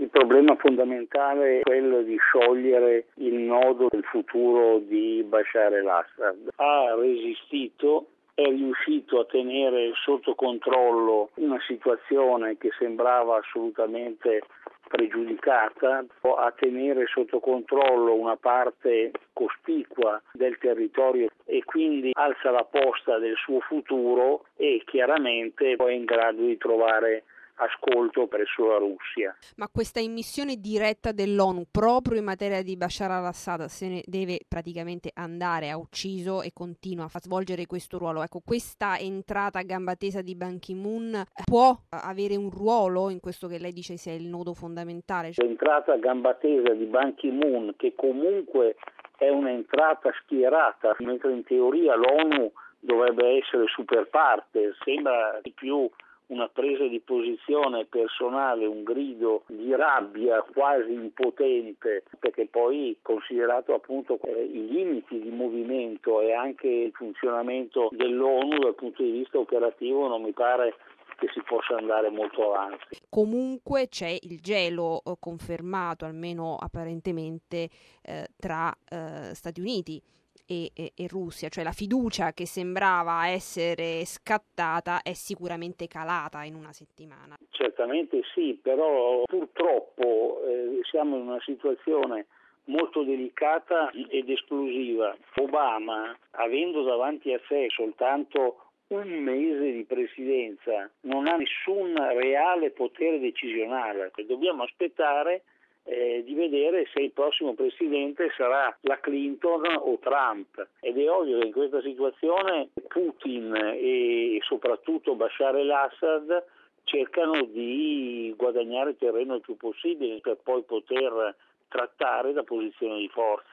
Il problema fondamentale è quello di sciogliere il nodo del futuro di Bashar al-Assad. Ha resistito, è riuscito a tenere sotto controllo una situazione che sembrava assolutamente pregiudicata, a tenere sotto controllo una parte cospicua del territorio e quindi alza la posta del suo futuro e chiaramente è in grado di trovare ascolto presso la Russia. Ma questa immissione diretta dell'ONU proprio in materia di Bashar al-Assad se ne deve praticamente andare, ha ucciso e continua a svolgere questo ruolo. Ecco, questa entrata a gamba tesa di Ban Ki-moon può avere un ruolo in questo che lei dice sia il nodo fondamentale? L'entrata a gamba tesa di Ban Ki-moon, che comunque è un'entrata schierata, mentre in teoria l'ONU dovrebbe essere super parte, sembra di più una presa di posizione personale, un grido di rabbia quasi impotente, perché poi considerato appunto i limiti di movimento e anche il funzionamento dell'ONU dal punto di vista operativo non mi pare che si possa andare molto avanti. Comunque c'è il gelo confermato, almeno apparentemente, tra Stati Uniti e Russia, cioè la fiducia che sembrava essere scattata è sicuramente calata in una settimana. Certamente sì, però purtroppo siamo in una situazione molto delicata ed esplosiva. Obama, avendo davanti a sé soltanto un mese di presidenza, non ha nessun reale potere decisionale. Dobbiamo aspettare di vedere se il prossimo presidente sarà la Clinton o Trump, ed è ovvio che in questa situazione Putin e soprattutto Bashar al-Assad cercano di guadagnare terreno il più possibile per poi poter trattare da posizione di forza.